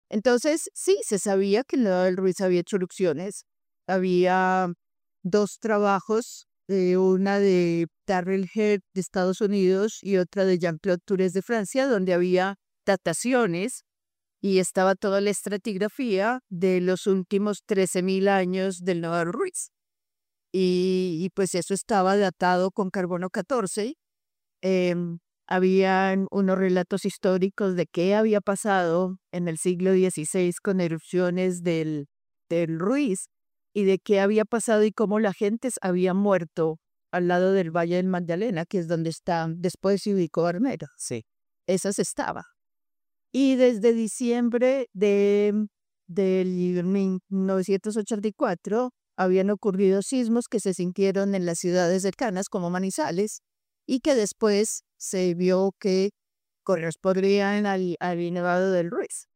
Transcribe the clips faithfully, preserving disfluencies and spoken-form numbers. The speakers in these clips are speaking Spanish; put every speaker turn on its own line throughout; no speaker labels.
Entonces, sí, se sabía que en el Nevado del Ruiz había hecho erupciones. Había dos trabajos, eh, una de Darrell Head de Estados Unidos y otra de Jean-Claude Tourès de Francia, donde había dataciones y estaba toda la estratigrafía de los últimos trece mil años del Nevado del Ruiz. Y, y pues eso estaba datado con carbono catorce. Em, Habían unos relatos históricos de qué había pasado en el siglo dieciséis con erupciones del, del Ruiz y de qué había pasado y cómo la gente había muerto al lado del Valle del Magdalena, que es donde está, después se ubicó Armero.
Sí.
Esas estaba. Y desde diciembre de, del mil novecientos ochenta y cuatro habían ocurrido sismos que se sintieron en las ciudades cercanas como Manizales y que después se vio que correspondían al, al Nevado del Ruiz.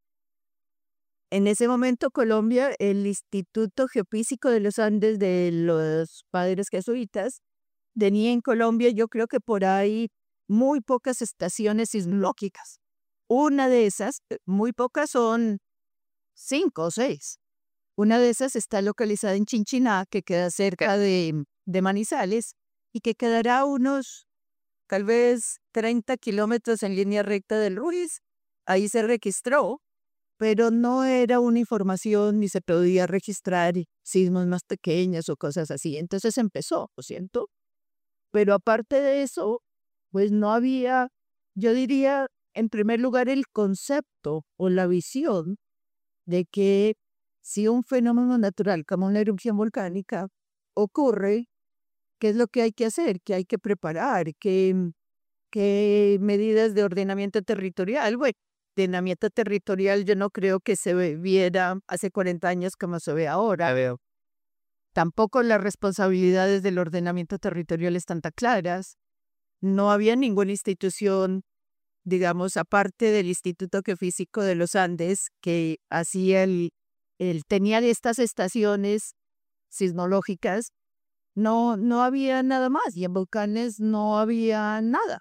En ese momento Colombia, el Instituto Geofísico de los Andes de los Padres Jesuitas, tenía en Colombia yo creo que por ahí muy pocas estaciones sismológicas. Una de esas, eh, muy pocas son cinco o seis. Una de esas está localizada en Chinchiná, que queda cerca de, de Manizales, y que quedará a unos tal vez treinta kilómetros en línea recta del Ruiz. Ahí se registró, pero no era una información ni se podía registrar sismos más pequeños o cosas así. Entonces empezó, lo siento. Pero aparte de eso, pues no había, yo diría, en primer lugar, el concepto o la visión de que si un fenómeno natural como una erupción volcánica ocurre, ¿qué es lo que hay que hacer? ¿Qué hay que preparar? ¿Qué, qué medidas de ordenamiento territorial? Bueno, ordenamiento territorial yo no creo que se ve- viera hace cuarenta años como se ve ahora.
Ya veo.
Tampoco las responsabilidades del ordenamiento territorial están tan claras. No había ninguna institución, digamos, aparte del Instituto Geofísico de los Andes, que hacía el, el tenía estas estaciones sismológicas. No, no había nada más y en volcanes no había nada.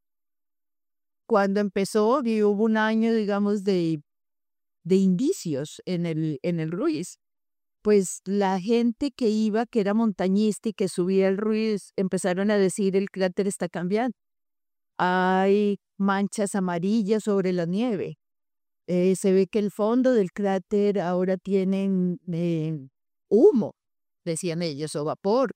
Cuando empezó y hubo un año, digamos, de, de indicios en el, en el Ruiz, pues la gente que iba, que era montañista y que subía el Ruiz, empezaron a decir el cráter está cambiando. Hay manchas amarillas sobre la nieve. Eh, se ve que el fondo del cráter ahora tiene eh, humo, decían ellos, o vapor.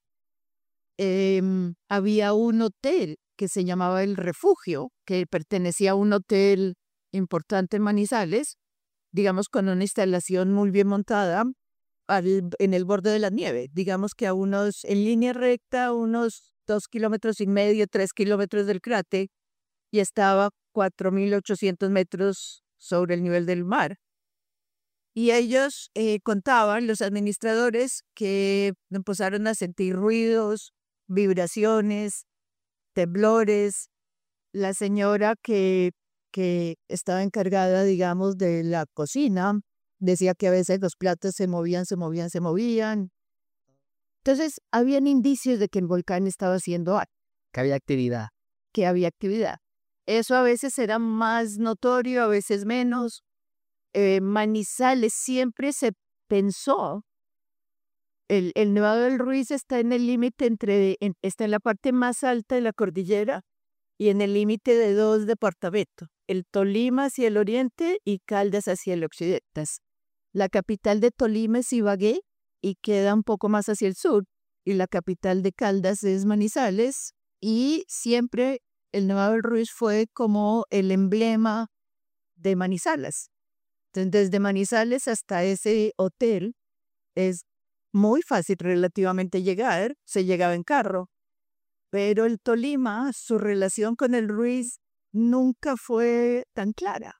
Em, había un hotel que se llamaba El Refugio, que pertenecía a un hotel importante en Manizales, digamos con una instalación muy bien montada al- en el borde de la nieve, digamos que a unos, en línea recta, unos dos kilómetros y medio, tres kilómetros del cráter, y estaba cuatro mil ochocientos metros sobre el nivel del mar. Y ellos eh, contaban, los administradores, que empezaron a sentir ruidos, vibraciones, temblores. La señora que, que estaba encargada, digamos, de la cocina, decía que a veces los platos se movían, se movían, se movían. Entonces, habían indicios de que el volcán estaba haciendo algo,
Que había actividad.
que había actividad. Eso a veces era más notorio, a veces menos. Eh, Manizales siempre se pensó, el, el Nevado del Ruiz está en el límite entre, en- está en la parte más alta de la cordillera y en el límite de dos departamentos, el Tolima hacia el oriente y Caldas hacia el occidente. La capital de Tolima es Ibagué y queda un poco más hacia el sur, y la capital de Caldas es Manizales, y siempre el Nevado del Ruiz fue como el emblema de Manizales. Entonces, desde Manizales hasta ese hotel es muy fácil relativamente llegar, se llegaba en carro, pero el Tolima, su relación con el Ruiz nunca fue tan clara.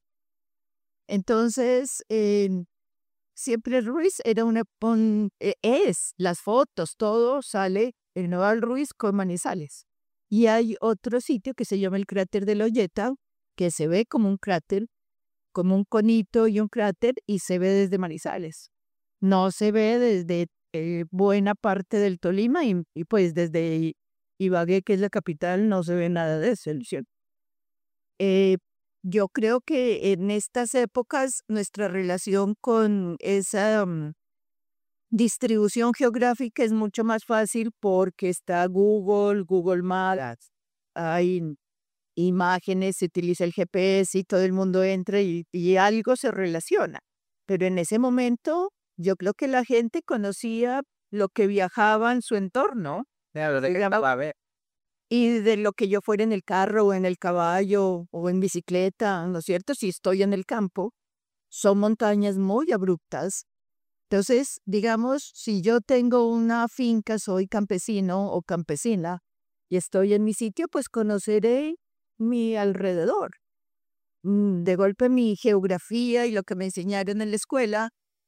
Entonces, eh, siempre el Ruiz era una, un- e- es, las fotos, todo sale el Nevado del Ruiz con Manizales. Y hay otro sitio que se llama el cráter de la Olleta, que se ve como un cráter, como un conito y un cráter, y se ve desde Manizales. No se ve desde eh, buena parte del Tolima y, y pues desde I- Ibagué, que es la capital, no se ve nada de eso, ¿cierto? Eh, Yo creo que en estas épocas nuestra relación con esa mm, distribución geográfica es mucho más fácil porque está Google, Google Maps, hay imágenes, se utiliza el G P S y todo el mundo entra y, y algo se relaciona. Pero en ese momento yo creo que la gente conocía lo que viajaba en su entorno.
Claro, de qué
Digamos,
va a ver.
y de lo que yo fuera en el carro o en el caballo o en bicicleta, ¿no es cierto? Si estoy en el campo, son montañas muy abruptas. Entonces, digamos, si yo tengo una finca, soy campesino o campesina y estoy en mi sitio, pues conoceré mi alrededor. Mm, De golpe mi geografía y lo que me enseñaron en la escuela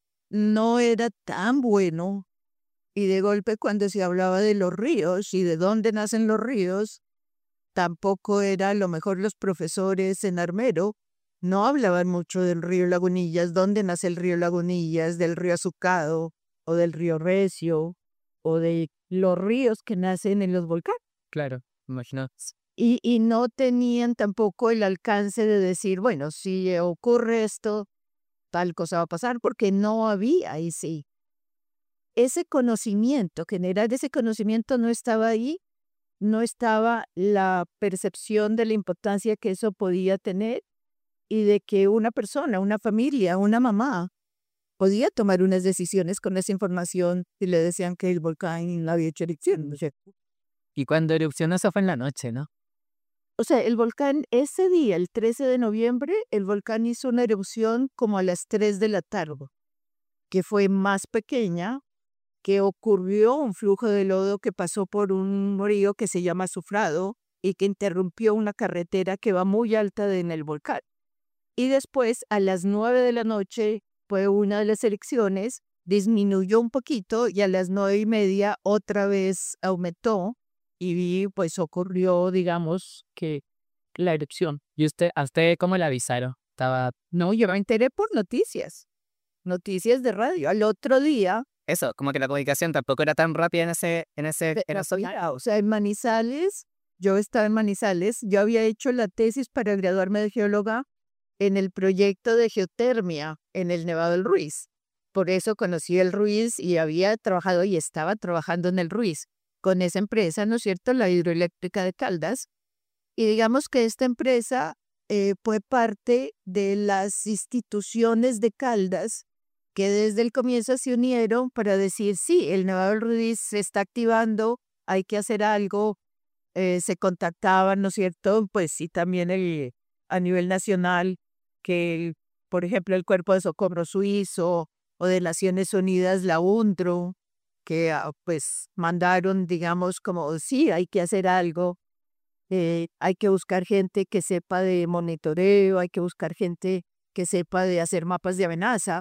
no era tan bueno. Y de golpe cuando se hablaba de los ríos y de dónde nacen los ríos, tampoco era, a lo mejor los profesores en Armero no hablaban mucho del río Lagunillas, dónde nace el río Lagunillas, del río Azucado o del río Recio o de los ríos que nacen en los volcanes.
Claro, me imagino.
Y, y no tenían tampoco el alcance de decir, bueno, si ocurre esto, tal cosa va a pasar, porque no había ahí sí. Ese conocimiento, generar ese conocimiento no estaba ahí, no estaba la percepción de la importancia que eso podía tener y de que una persona, una familia, una mamá podía tomar unas decisiones con esa información y le decían que el volcán había hecho erupción, ¿no es cierto?
Y cuando erupcionó, eso fue en la noche, ¿no?
O sea, el volcán ese día, el trece de noviembre, el volcán hizo una erupción como a las tres de la tarde, que fue más pequeña, que ocurrió un flujo de lodo que pasó por un río que se llama Sufrado y que interrumpió una carretera que va muy alta en el volcán. Y después, a las nueve de la noche, fue una de las elecciones, disminuyó un poquito y a las nueve y media otra vez aumentó y pues ocurrió, digamos, que la erupción.
¿Y usted, a usted cómo le avisaron? Estaba
No, yo me enteré por noticias, noticias de radio. Al otro día,
eso, como que la comunicación tampoco era tan rápida en ese, en ese,
pe-
en ese día.
o sea, en Manizales, yo estaba en Manizales, yo había hecho la tesis para graduarme de geóloga en el proyecto de geotermia en el Nevado del Ruiz. Por eso conocí el Ruiz y había trabajado y estaba trabajando en el Ruiz con esa empresa, ¿no es cierto?, la hidroeléctrica de Caldas. Y digamos que esta empresa eh, fue parte de las instituciones de Caldas que desde el comienzo se unieron para decir, sí, el Nevado del Ruiz se está activando, hay que hacer algo. Eh, se contactaban, ¿no es cierto? Pues sí, también el, a nivel nacional, que, por ejemplo, el Cuerpo de Socorro Suizo o de Naciones Unidas, la UNDRO, que ah, pues mandaron, digamos, como, sí, hay que hacer algo, eh, hay que buscar gente que sepa de monitoreo, hay que buscar gente que sepa de hacer mapas de amenaza.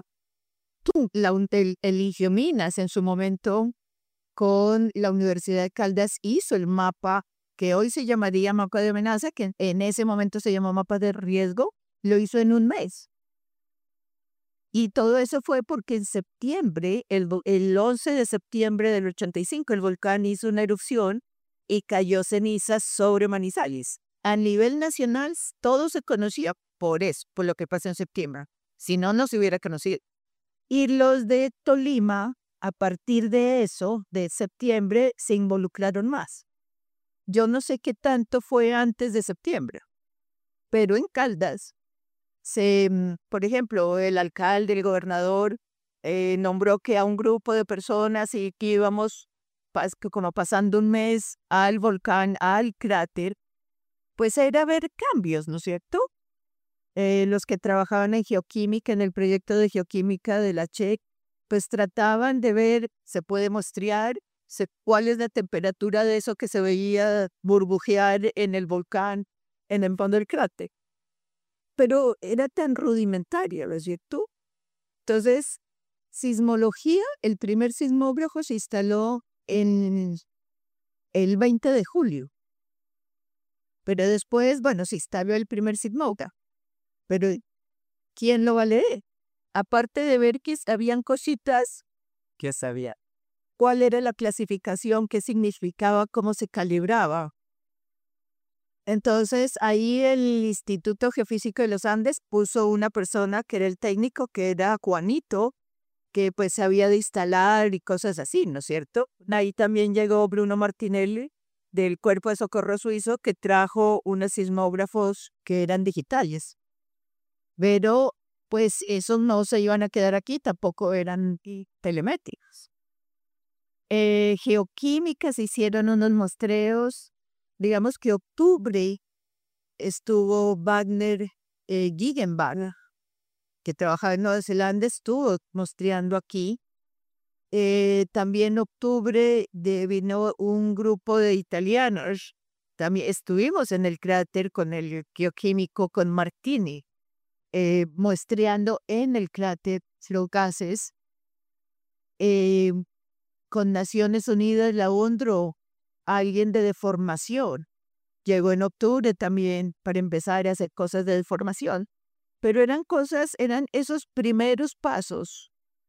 La, un- el, el Ingiominas en su momento con la Universidad de Caldas hizo el mapa que hoy se llamaría mapa de amenaza, que en ese momento se llamó mapa de riesgo, lo hizo en un mes. Y todo eso fue porque en septiembre, el, vo- el once de septiembre del ochenta y cinco, el volcán hizo una erupción y cayó cenizas sobre Manizales. A nivel nacional, s- todo se conocía por eso, por lo que pasó en septiembre. Si no, no se hubiera conocido. Y los de Tolima, a partir de eso, de septiembre, se involucraron más. Yo no sé qué tanto fue antes de septiembre, pero en Caldas, se, mm, por ejemplo, el alcalde, el gobernador, eh, nombró que a un grupo de personas y que íbamos pas- que como pasando un mes al volcán, al cráter, pues era ver cambios, ¿no es cierto? Eh, los que trabajaban en geoquímica, en el proyecto de geoquímica de la CHEC, pues trataban de ver, se puede muestrear, se- cuál es la temperatura de eso que se veía burbujear en el volcán, en el fondo del cráter. Pero era tan rudimentaria, ¿no es cierto? Entonces, sismología, el primer sismógrafo se instaló en el veinte de julio, pero después, bueno, se instaló el primer sismógrafo, pero ¿quién lo va a leer? Aparte de ver que habían cositas,
¿Qué sabía?
cuál era la clasificación, qué significaba, cómo se calibraba. Entonces, ahí el Instituto Geofísico de los Andes puso una persona que era el técnico, que era Juanito, que pues sabía de instalar y cosas así, ¿no es cierto? Ahí también llegó Bruno Martinelli del Cuerpo de Socorro Suizo, que trajo unos sismógrafos que eran digitales. Pero pues esos no se iban a quedar aquí, tampoco eran telemétricos. Eh, geoquímica se hicieron unos muestreos, digamos que octubre estuvo Wagner eh, Guggenbach, que trabajaba en Nueva Zelanda, estuvo mostrando aquí. Eh, también octubre de, vino un grupo de italianos. También estuvimos en el cráter con el geoquímico, con Martini, eh, muestreando en el cráter los gases. Eh, con Naciones Unidas, la UNDRO, alguien de deformación. Llegó en octubre también para empezar a hacer cosas de deformación. Pero eran cosas, eran esos primeros pasos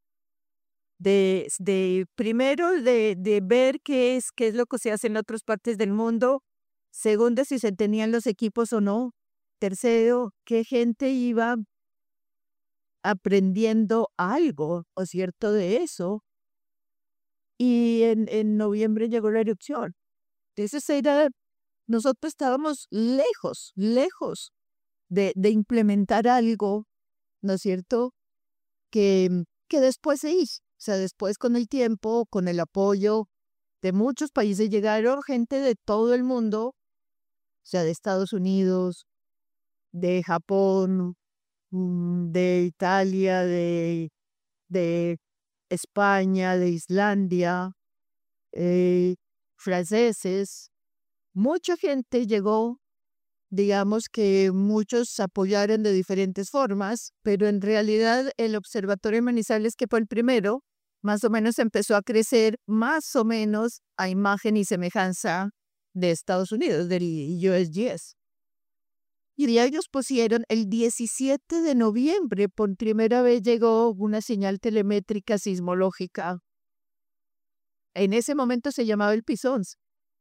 de, de primero de, de ver qué es, qué es lo que se hace en otras partes del mundo. Segundo, si se tenían los equipos o no. Tercero, qué gente iba aprendiendo algo, ¿o cierto?, de eso. Y en, en noviembre llegó la erupción. Entonces era, nosotros estábamos lejos, lejos de, de implementar algo, ¿no es cierto?, que, que después se hizo. O sea, después con el tiempo, con el apoyo de muchos países, llegaron gente de todo el mundo, o sea, de Estados Unidos, de Japón, mm, de Italia, de, de España, de Islandia, eh, franceses. Mucha gente llegó, digamos que muchos apoyaron de diferentes formas, pero en realidad el Observatorio de Manizales, que fue el primero, más o menos empezó a crecer más o menos a imagen y semejanza de Estados Unidos, del U S G S. Y de ellos pusieron el diecisiete de noviembre, por primera vez llegó una señal telemétrica sismológica. En ese momento se llamaba el Pisons.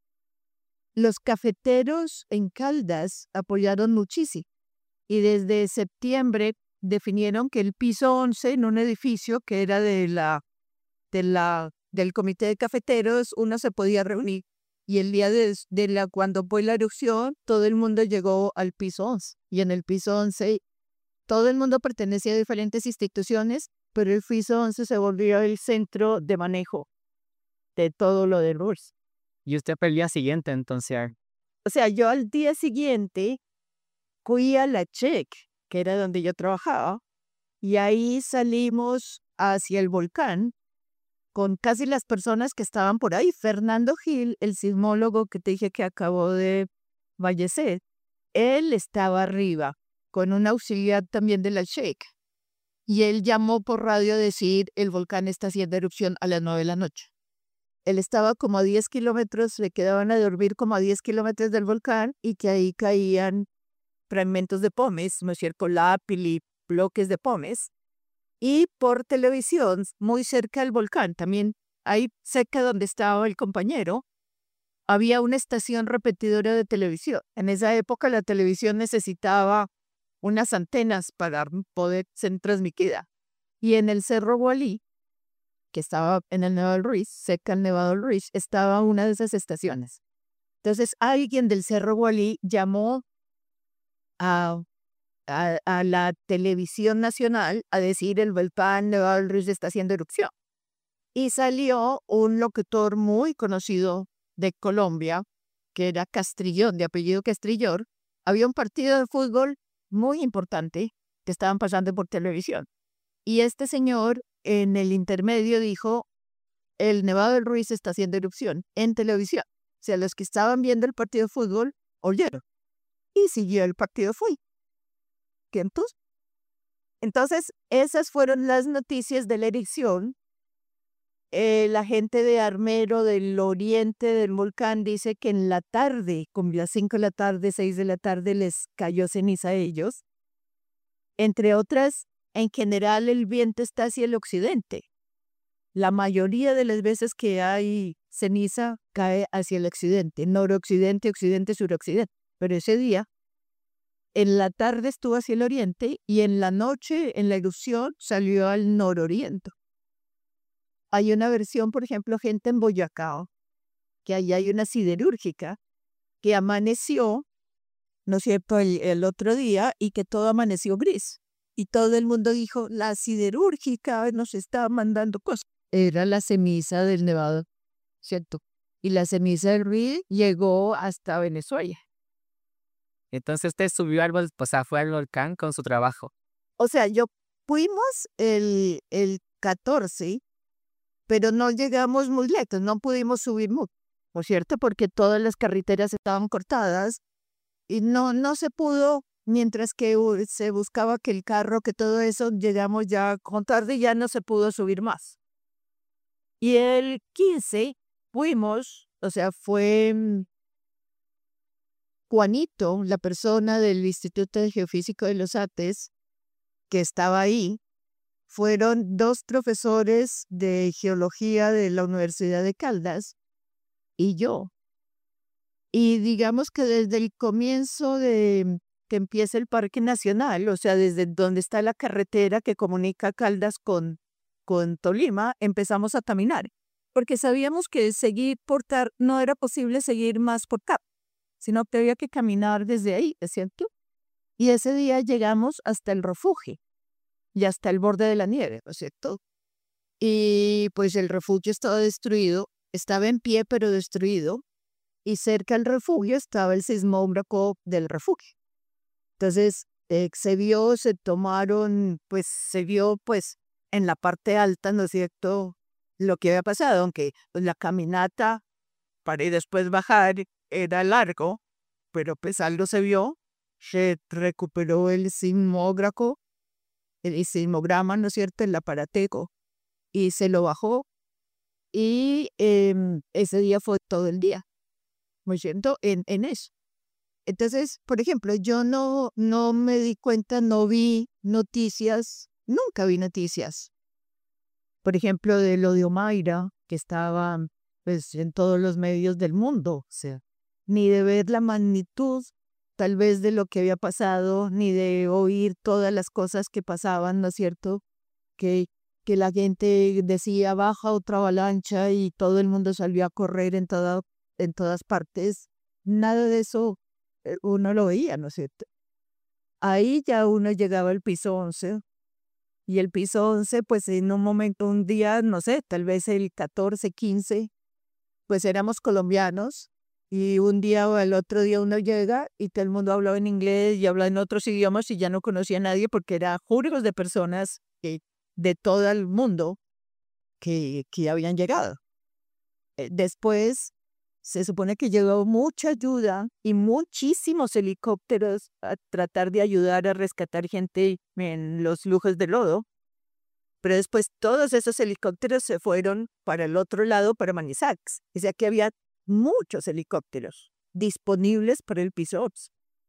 Los cafeteros en Caldas apoyaron muchísimo y desde septiembre definieron que el piso once, en un edificio que era de la, de la, del comité de cafeteros, uno se podía reunir. Y el día de, de la, cuando fue la erupción, todo el mundo llegó al piso once. Y en el piso once, todo el mundo pertenecía a diferentes instituciones, pero el piso once se volvió el centro de manejo de todo lo de R U R S.
Y usted fue el día siguiente, entonces.
O sea, yo al día siguiente fui a la Check, que era donde yo trabajaba, y ahí salimos hacia el volcán con casi las personas que estaban por ahí. Fernando Gil, el sismólogo que te dije que acabó de fallecer, él estaba arriba con un auxiliar también de la Check. Y él llamó por radio a decir, el volcán está haciendo erupción a las nueve de la noche. Él estaba como a diez kilómetros, le quedaban a dormir como a diez kilómetros del volcán y que ahí caían fragmentos de pomes, ¿no es cierto?, lápil, bloques de pomes. Y por televisión, muy cerca del volcán, también ahí cerca donde estaba el compañero, había una estación repetidora de televisión. En esa época la televisión necesitaba unas antenas para poder ser transmitida. Y en el Cerro Gualí, que estaba en el Nevado del Ruiz, cerca del Nevado del Ruiz, estaba una de esas estaciones. Entonces alguien del Cerro Gualí llamó a, a, a la televisión nacional a decir el volcán Nevado del Ruiz está haciendo erupción. Y salió un locutor muy conocido de Colombia, que era Castrillón, de apellido Castrillón. Había un partido de fútbol muy importante que estaban pasando por televisión. Y este señor en el intermedio dijo, el Nevado del Ruiz está haciendo erupción en televisión. O sea, los que estaban viendo el partido de fútbol oyeron. Y siguió el partido de fútbol. ¿Qué entonces? Entonces, esas fueron las noticias de la erupción. Eh, la gente de Armero, del oriente del volcán, dice que en la tarde, como las cinco de la tarde, seis de la tarde, les cayó ceniza a ellos. Entre otras, en general el viento está hacia el occidente. La mayoría de las veces que hay ceniza cae hacia el occidente, noroccidente, occidente, suroccidente. pero ese día, en la tarde estuvo hacia el oriente y en la noche, en la erupción, salió al nororiente. Hay una versión, por ejemplo, gente en Boyacá, que allá hay una siderúrgica, que amaneció, ¿no es cierto?, el, el otro día y que todo amaneció gris. Y todo el mundo dijo, la siderúrgica nos está mandando cosas. Era la ceniza del Nevado, ¿cierto? Y la ceniza del río llegó hasta Venezuela.
Entonces usted subió al volcán, o sea, fue al volcán con su trabajo.
O sea, yo fuimos el, el catorce, pero no llegamos muy lejos, no pudimos subir mucho, ¿no es cierto? Porque todas las carreteras estaban cortadas y no, no se pudo, mientras que uh, se buscaba que el carro, que todo eso, llegamos ya con tarde y ya no se pudo subir más. Y el quince fuimos, o sea, fue mm, Juanito, la persona del Instituto de Geofísico de los Andes, que estaba ahí. Fueron dos profesores de geología de la Universidad de Caldas y yo. Y digamos que desde el comienzo de que empieza el Parque Nacional, o sea, desde donde está la carretera que comunica Caldas con, con Tolima, empezamos a caminar, porque sabíamos que seguir por Tar no era posible seguir más por Cap, sino que había que caminar desde ahí, ¿es cierto? Y ese día llegamos hasta el refugio y hasta el borde de la nieve, ¿no es cierto? Y pues el refugio estaba destruido, estaba en pie pero destruido, y cerca del refugio estaba el sismógrafo del refugio. Entonces eh, se vio, se tomaron, pues se vio pues en la parte alta, ¿no es cierto?, lo que había pasado, aunque pues, la caminata para y después bajar era largo, pero pues algo se vio, se recuperó el sismógrafo, el sismograma, ¿no es cierto?, el aparateco, y se lo bajó, y em, ese día fue todo el día, me siento en, en eso. Entonces, por ejemplo, yo no, no me di cuenta, no vi noticias, nunca vi noticias. Por ejemplo, de lo de Omaira, que estaba pues, en todos los medios del mundo, o sea, ni de ver la magnitud tal vez de lo que había pasado, ni de oír todas las cosas que pasaban, ¿no es cierto? Que, que la gente decía, baja otra avalancha y todo el mundo salió a correr en, toda, en todas partes. Nada de eso eh, uno lo veía, ¿no es cierto? Ahí ya uno llegaba al piso once, y el piso once, pues en un momento, un día, no sé, tal vez el catorce, quince, pues éramos colombianos, y un día o el otro día uno llega y todo el mundo hablaba en inglés y hablaba en otros idiomas y ya no conocía a nadie porque era juros de personas que, de todo el mundo que, que habían llegado. Eh, Después se supone que llegó mucha ayuda y muchísimos helicópteros a tratar de ayudar a rescatar gente en los lujos de lodo, pero después todos esos helicópteros se fueron para el otro lado, para Manizax. O sea que había muchos helicópteros disponibles para el piso once.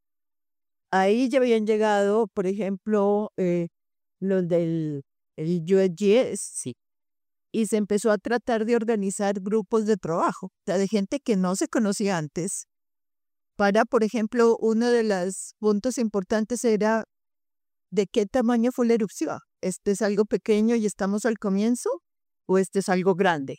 Ahí ya habían llegado, por ejemplo, eh, los del el U S G S, sí, y se empezó a tratar de organizar grupos de trabajo, o sea, de gente que no se conocía antes, para, por ejemplo, uno de los puntos importantes era de qué tamaño fue la erupción. ¿Este es algo pequeño y estamos al comienzo? ¿O este es algo grande?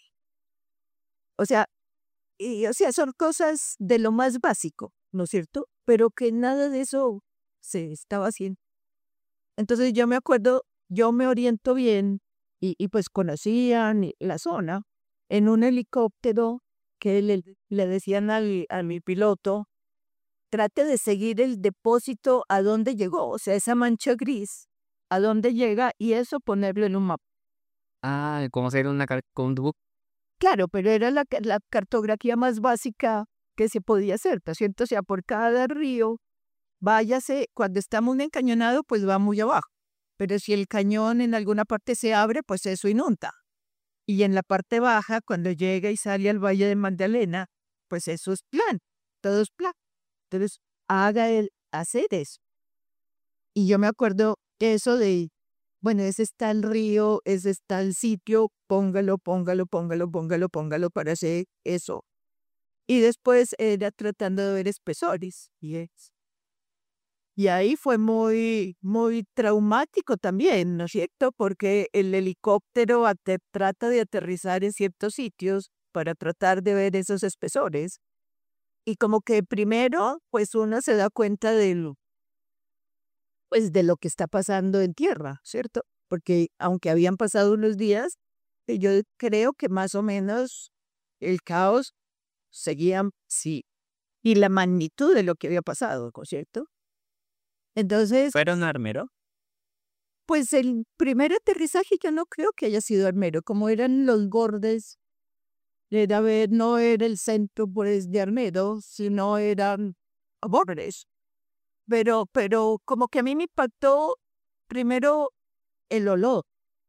O sea, y, o sea, son cosas de lo más básico, ¿no es cierto? Pero que nada de eso se estaba haciendo. Entonces yo me acuerdo, yo me oriento bien, y, y pues conocían la zona, en un helicóptero que le, le decían al, a mi piloto, trate de seguir el depósito a dónde llegó, o sea, esa mancha gris, a dónde llega, y eso ponerlo en un mapa.
Ah, como hacer una car- con un book.
Claro, pero era la, ca- la cartografía más básica que se podía hacer, ¿no es cierto? O sea, por cada río, váyase, cuando está muy encañonado, pues va muy abajo. Pero si el cañón en alguna parte se abre, pues eso inunda. Y en la parte baja, cuando llega y sale al Valle de Magdalena, pues eso es plan, todo es plan. Entonces, haga el hacer eso. Y yo me acuerdo eso de, bueno, ese está el río, ese está el sitio, póngalo, póngalo, póngalo, póngalo, póngalo para hacer eso. y después era tratando de ver espesores. Y, es- y ahí fue muy, muy traumático también, ¿no es cierto? Porque el helicóptero ate- trata de aterrizar en ciertos sitios para tratar de ver esos espesores. Y como que primero, pues uno se da cuenta del, pues de lo que está pasando en tierra, ¿cierto? Porque aunque habían pasado unos días, eh, yo creo que más o menos el caos seguía, sí, y la magnitud de lo que había pasado, ¿no es cierto? Entonces,
¿Fueron armero?
pues el primer aterrizaje yo no creo que haya sido Armero, como eran los bordes, era ver, no era el centro pues de Armero, sino eran bordes. Pero, pero como que a mí me impactó primero el olor.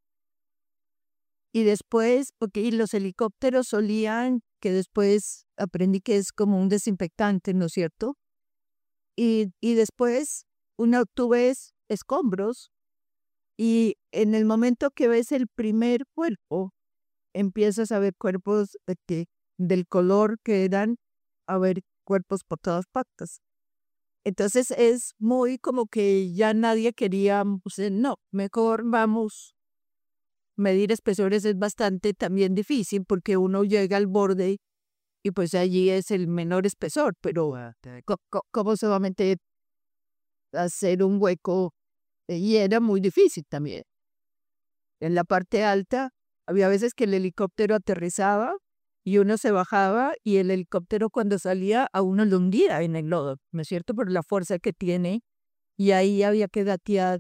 Y después, porque y los helicópteros solían, que después aprendí que es como un desinfectante, ¿no es cierto? Y, y después una, tú ves escombros y en el momento que ves el primer cuerpo, empiezas a ver cuerpos de que, del color que eran, a ver cuerpos por todas partes. Entonces es muy como que ya nadie quería, pues, no, mejor vamos. Medir espesores es bastante también difícil porque uno llega al borde y pues allí es el menor espesor, pero co- co- ¿cómo se va a meter a hacer un hueco? Eh, Y era muy difícil también. En la parte alta había veces que el helicóptero aterrizaba y uno se bajaba y el helicóptero cuando salía a uno lo hundía en el lodo, ¿no es cierto? Por la fuerza que tiene y ahí había que datear.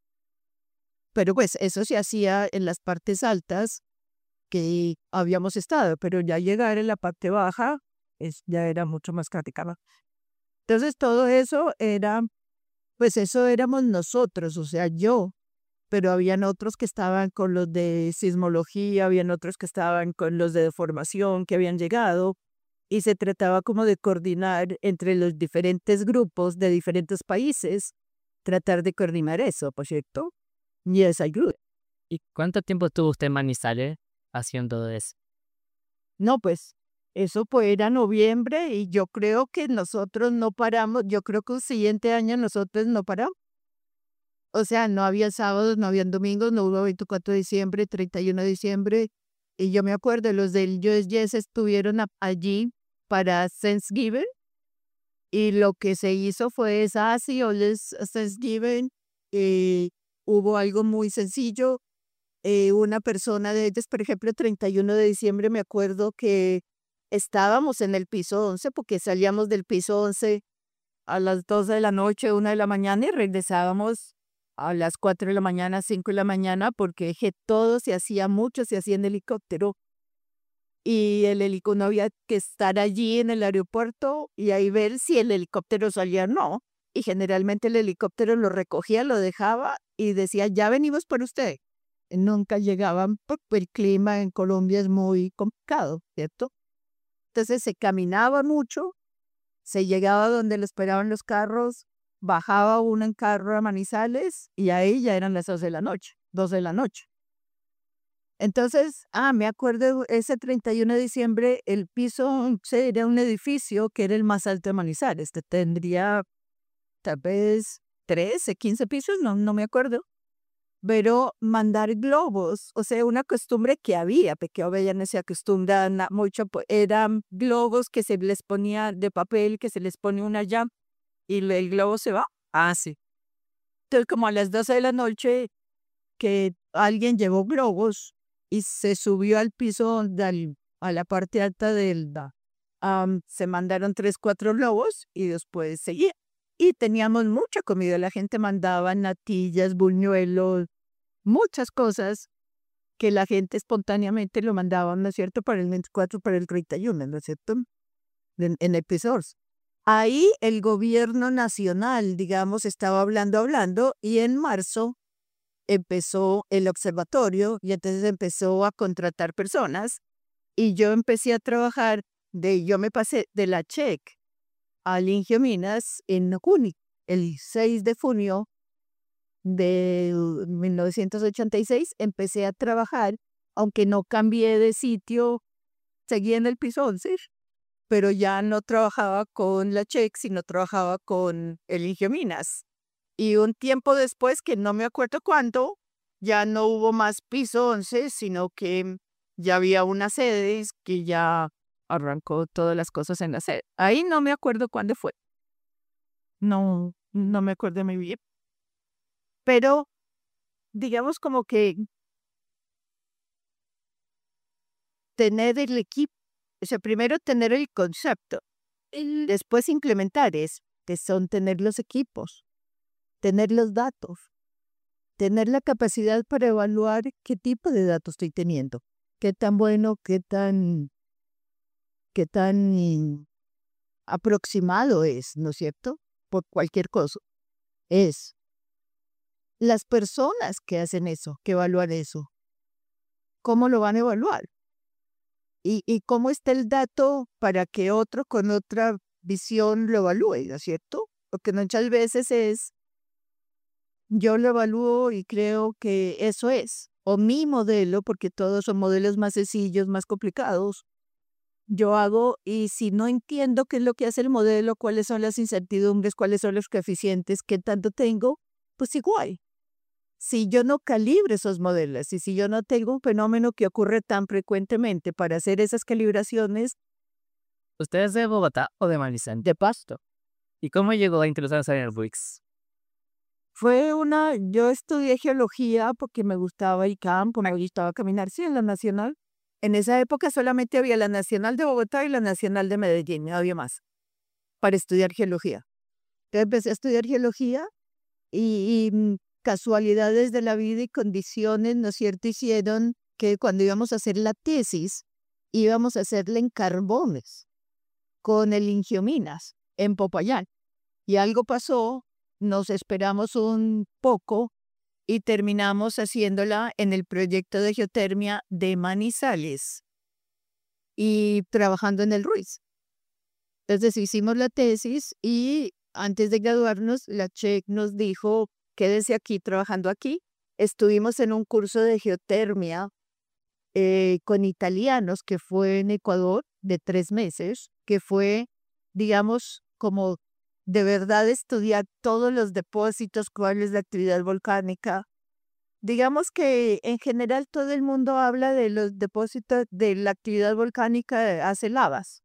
Pero pues eso se hacía en las partes altas que habíamos estado, pero ya llegar en la parte baja es, ya era mucho más complicado. Entonces todo eso era, pues eso éramos nosotros, o sea, yo, pero habían otros que estaban con los de sismología, habían otros que estaban con los de deformación que habían llegado, y se trataba como de coordinar entre los diferentes grupos de diferentes países, tratar de coordinar eso, ¿por cierto? Y esa ayuda.
¿Y cuánto tiempo estuvo usted en Manizales haciendo eso?
No, pues eso pues era noviembre y yo creo que nosotros no paramos, yo creo que el siguiente año nosotros no paramos. O sea, no había sábados, no había domingos, no hubo veinticuatro de diciembre, treinta y uno de diciembre. Y yo me acuerdo, los del U S Yes estuvieron a- allí para Thanksgiving y lo que se hizo fue esa así, o les Thanksgiving, y hubo algo muy sencillo. Eh, una persona de ellos, por ejemplo, treinta y uno de diciembre, me acuerdo que estábamos en el piso once porque salíamos del piso once a las doce de la noche, una de la mañana y regresábamos a las cuatro de la mañana, cinco de la mañana, porque que todo se hacía mucho, se hacía en helicóptero y el helicóptero no había que estar allí en el aeropuerto y ahí ver si el helicóptero salía o no. Y generalmente el helicóptero lo recogía, lo dejaba y decía, ya venimos por usted. Nunca llegaban porque el clima en Colombia es muy complicado, ¿cierto? Entonces se caminaba mucho, se llegaba donde lo esperaban los carros, bajaba uno en carro a Manizales y ahí ya eran las dos de la noche, dos de la noche. Entonces, ah, me acuerdo ese treinta y uno de diciembre, el piso once era un edificio que era el más alto de Manizales, este tendría tal vez trece, quince pisos, no, no me acuerdo. Pero mandar globos, o sea, una costumbre que había, porque obviamente no se acostumbran a mucho, pues, eran globos que se les ponía de papel, que se les pone una llama y el el globo se va. Ah, sí. Entonces, como a las doce de la noche, que alguien llevó globos y se subió al piso, del, a la parte alta del, da- am, se mandaron tres, cuatro globos y después seguía. Y teníamos mucha comida, la gente mandaba natillas, buñuelos, muchas cosas que la gente espontáneamente lo mandaba, ¿no es cierto?, para el veinticuatro, para el treinta y uno, ¿no es cierto?, en, en episodios. Ahí el gobierno nacional, digamos, estaba hablando, hablando, y en marzo empezó el observatorio y entonces empezó a contratar personas y yo empecé a trabajar, de, yo me pasé de la C H E C al Ingio Minas en junio, el seis de junio de mil novecientos ochenta y seis empecé a trabajar, aunque no cambié de sitio, seguí en el piso once, pero ya no trabajaba con la Check, sino trabajaba con el Ingiominas. Y un tiempo después, que no me acuerdo cuándo, ya no hubo más piso once, sino que ya había una sede que ya arrancó todas las cosas en la sede. Ahí no me acuerdo cuándo fue. No, no me acuerdo muy bien. Pero digamos como que tener el equipo, o sea, primero tener el concepto, y después implementar es, que son tener los equipos, tener los datos, tener la capacidad para evaluar qué tipo de datos estoy teniendo, qué tan bueno, qué tan, qué tan mm, aproximado es, ¿no es cierto? Por cualquier cosa. Es las personas que hacen eso, que evalúan eso, ¿cómo lo van a evaluar? Y, y cómo está el dato para que otro con otra visión lo evalúe, ¿no es cierto? Porque muchas veces es, yo lo evalúo y creo que eso es, o mi modelo, porque todos son modelos más sencillos, más complicados. Yo hago, y si no entiendo qué es lo que hace el modelo, cuáles son las incertidumbres, cuáles son los coeficientes, qué tanto tengo, pues igual. Si yo no calibro esos modelos y si yo no tengo un fenómeno que ocurre tan frecuentemente para hacer esas calibraciones,
¿Usted es de Bogotá o de Manizales?
de pasto.
¿Y cómo llegó a interesarse en el R I C S?
Fue una, yo estudié geología porque me gustaba el campo, me gustaba caminar, sí, en la nacional. En esa época solamente había la Nacional de Bogotá y la Nacional de Medellín, no había más, para estudiar geología. Entonces empecé a estudiar geología y, y, mm, casualidades de la vida y condiciones, ¿no es cierto?, hicieron que cuando íbamos a hacer la tesis, íbamos a hacerla en Carbones, con el Ingiominas, en Popayán. Y algo pasó, nos esperamos un poco y terminamos haciéndola en el proyecto de geotermia de Manizales y trabajando en el R I C S. Entonces hicimos la tesis y antes de graduarnos, la Check nos dijo, quédese aquí trabajando aquí. Estuvimos en un curso de geotermia eh, con italianos que fue en Ecuador de tres meses, que fue, digamos, como de verdad estudiar todos los depósitos, cuál es la actividad volcánica. Digamos que en general todo el mundo habla de los depósitos de la actividad volcánica hace lavas.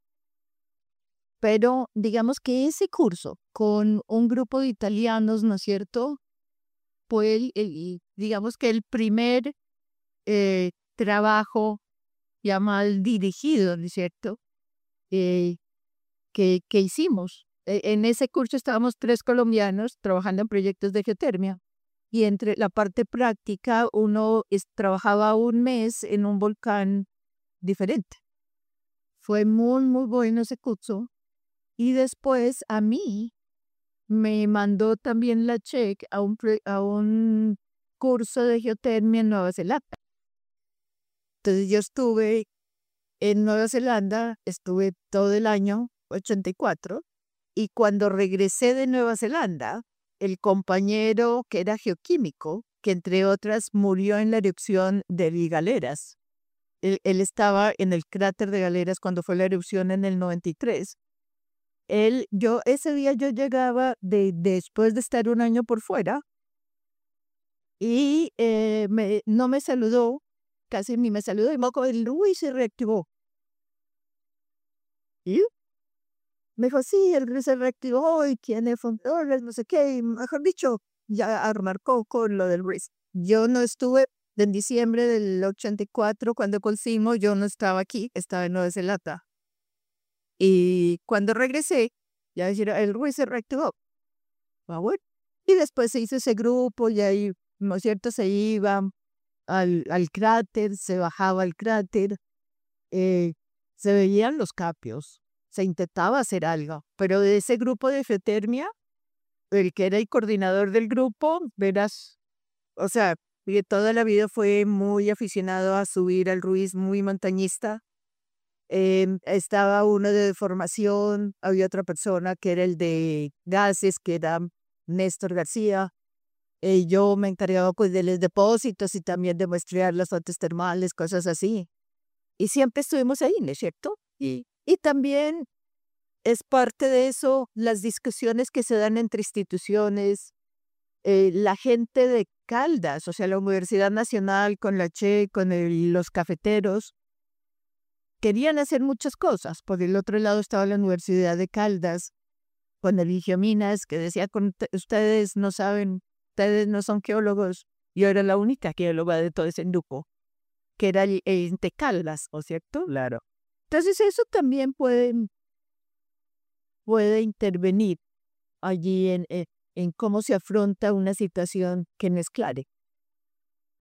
Pero digamos que ese curso con un grupo de italianos, ¿no es cierto?, fue el, el- digamos que el primer eh, trabajo ya mal dirigido, ¿no es cierto?, eh, que, que hicimos. E- En ese curso estábamos tres colombianos trabajando en proyectos de geotermia y entre la parte práctica uno es- trabajaba un mes en un volcán diferente. Fue muy, muy bueno ese curso. Y después a mí me mandó también la Check a un, pre- a un curso de geotermia en Nueva Zelanda. Entonces yo estuve en Nueva Zelanda, estuve todo el año ochenta y cuatro, y cuando regresé de Nueva Zelanda, el compañero que era geoquímico, que entre otras murió en la erupción de Galeras, él, él estaba en el cráter de Galeras cuando fue la erupción en el noventa y tres. Él, yo, ese día yo llegaba de, después de estar un año por fuera y eh, me- no me saludó, casi ni me saludó, y moco, el uy, se reactivó. ¿Y? Me dijo, sí, el se reactivó y tiene fundadores, no sé qué, y mejor dicho, ya armarcó con lo del R I S. Yo no estuve en diciembre del ochenta y cuatro cuando conocimos, yo no estaba aquí, estaba en Nueva Zelanda. Y cuando regresé, ya dijeron, el R I S se reactivó. Ah, bueno. Y después se hizo ese grupo y ahí, ¿no es cierto?, se iba al, al cráter, se bajaba al cráter, eh, se veían los capios, se intentaba hacer algo, pero de ese grupo de geotermia, el que era el coordinador del grupo, verás, o sea, que toda la vida fue muy aficionado a subir al Ruiz, muy montañista. Em, estaba uno de formación, había otra persona que era el de gases, que era Néstor García. Eh, yo me encargaba pues de los depósitos y también de muestrear las fuentes termales, cosas así. Y siempre estuvimos ahí, ¿no es cierto? Y, y también es parte de eso las discusiones que se dan entre instituciones. Eh, la gente de Caldas, o sea, la Universidad Nacional con la Che, con el- los cafeteros, querían hacer muchas cosas. Por el otro lado estaba la Universidad de Caldas con Eligio Minas, que decía, "Con te- ustedes no saben, ustedes no son geólogos". Yo era la única geóloga de todo ese grupo, que era el, el de Caldas, ¿no es cierto?
Claro.
Entonces eso también puede, puede intervenir allí en, en, en cómo se afronta una situación que no es clara.